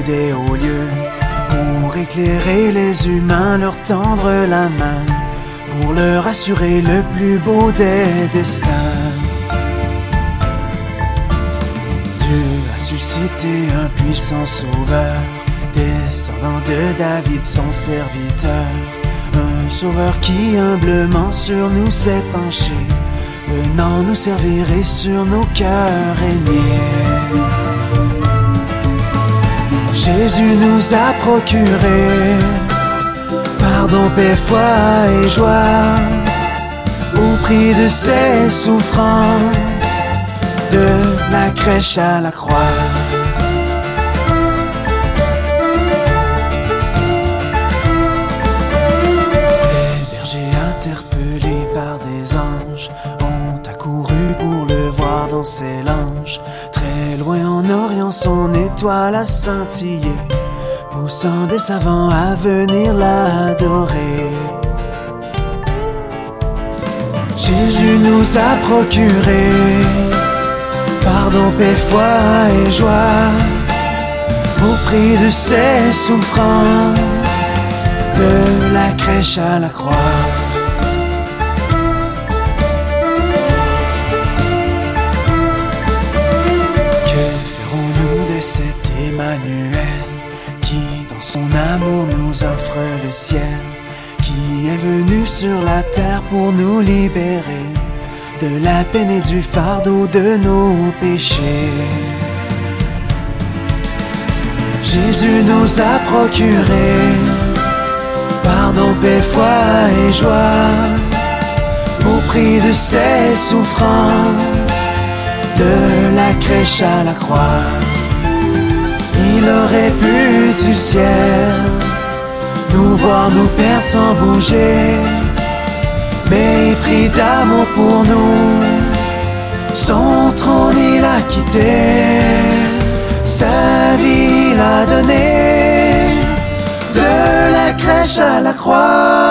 des hauts lieux, pour éclairer les humains, leur tendre la main, pour leur assurer le plus beau des destins. Dieu a suscité un puissant sauveur, descendant de David son serviteur, un sauveur qui humblement sur nous s'est penché, venant nous servir et sur nos cœurs régner. Jésus nous a procuré pardon, paix, foi et joie, au prix de ses souffrances, de la crèche à la croix. Les bergers interpellés par des anges ont accouru pour le voir dans ses langes. Très loin en Orient son étoile a scintillé, poussant des savants à venir l'adorer. Jésus nous a procuré pardon, paix, foi et joie, au prix de ses souffrances, de la crèche à la croix. Que ferons-nous de cet Emmanuel qui dans son amour nous offre le ciel, qui est venu sur la terre pour nous libérer de la peine et du fardeau de nos péchés? Jésus nous a procuré pardon, paix, foi et joie, au prix de ses souffrances, de la crèche à la croix. Il aurait pu du ciel nous voir nous perdre sans bouger, mais il prit d'amour pour nous, son trône il a quitté, sa vie il a donné, de la crèche à la croix.